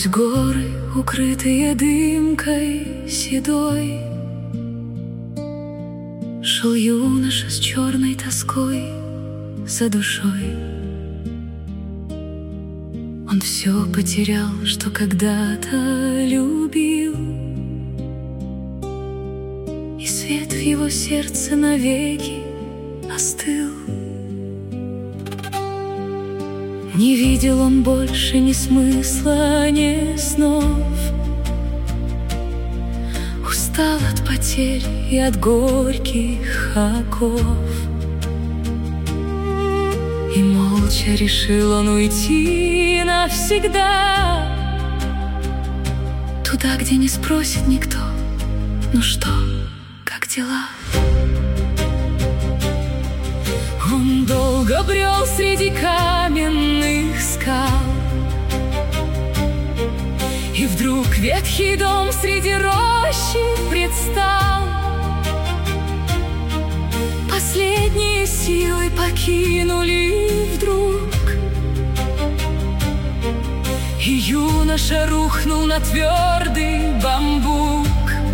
Сквозь горы, укрытые дымкой седой, шел юноша с черной тоской за душой. Он все потерял, что когда-то любил, и свет в его сердце навеки остыл. Не видел он больше ни смысла, ни снов, устал от потерь и от горьких оков. И молча решил он уйти навсегда, туда, где не спросит никто: ну что, как дела? Он долго брел среди каменных скал, и вдруг ветхий дом среди рощи предстал. Последние силы покинули вдруг, и юноша рухнул на твердый бамбук.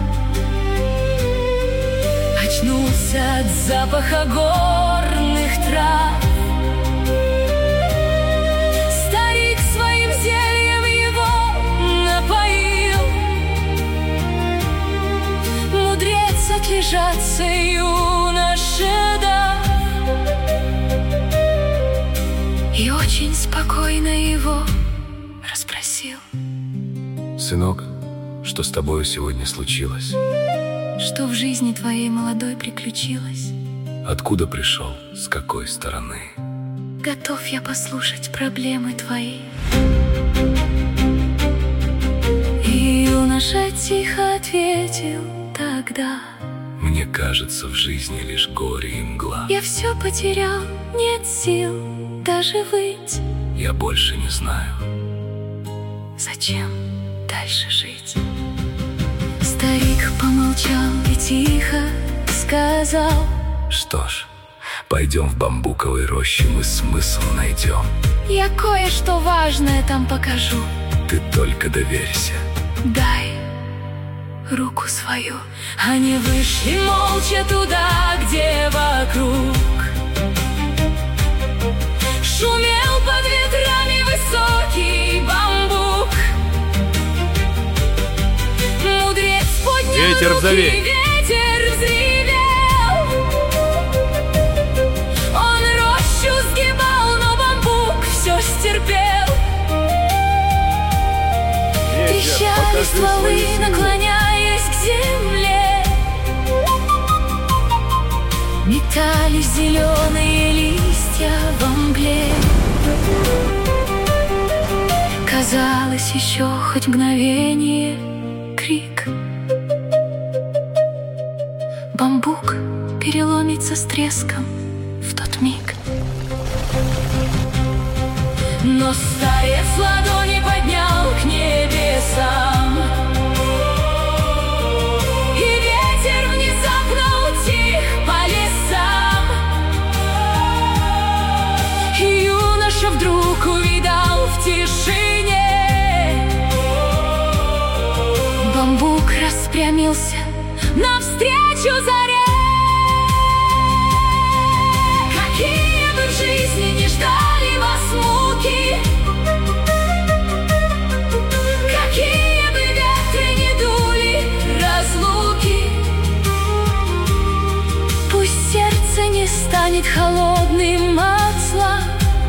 Очнулся от запаха горных трав, старик своим зельем его напоил. Мудрец отлежаться юноше дал, и очень спокойно его расспросил: сынок, что с тобою сегодня случилось? Что в жизни твоей молодой приключилось? Откуда пришел, с какой стороны? Готов я послушать проблемы твои. И юноша тихо ответил тогда: мне кажется, в жизни лишь горе и мгла. я все потерял, нет сил даже выть. Я больше не знаю, зачем дальше жить. Старик помолчал и тихо сказал: что ж, пойдем в бамбуковой роще, мы смысл найдем. я кое-что важное там покажу. Ты только доверься. Дай руку свою. Они вышли молча туда, где вокруг шумел под ветрами высокий бамбук. Мудрец поднял Ветер руки, взови. ветер взревел. Он рощу сгибал, но бамбук все стерпел. Трещали стволы, наклоняясь к земле, метались зеленые листья во мгле. Казалось, еще хоть мгновение крик, бамбук переломится с треском в тот миг. Но старец ладони поднял к небесам, и ветер внезапно утих по лесам. И юноша вдруг увидал в тишине: бамбук распрямился навстречу заре. Какие бы в жизни не ждали вас муки, какие бы ветры не дули разлуки, пусть сердце не станет холодным от зла.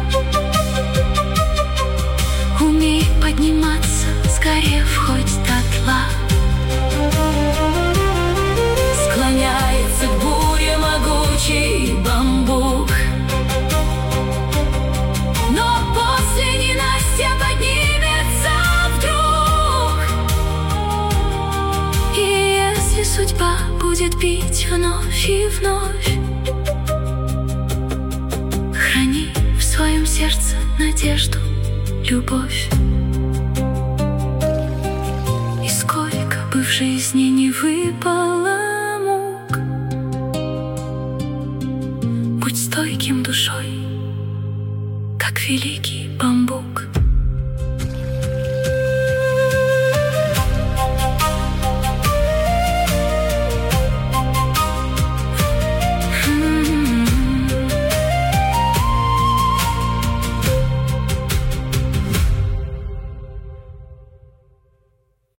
Умей подниматься, сгорев хоть дотла. Склоняется к буре могучий бамбук, но после ненастья поднимется вдруг. И если судьба будет бить вновь и вновь, храни в своем сердце надежду, любовь. И сколько бы в жизни не выпало мук, будь стойким душой, как великий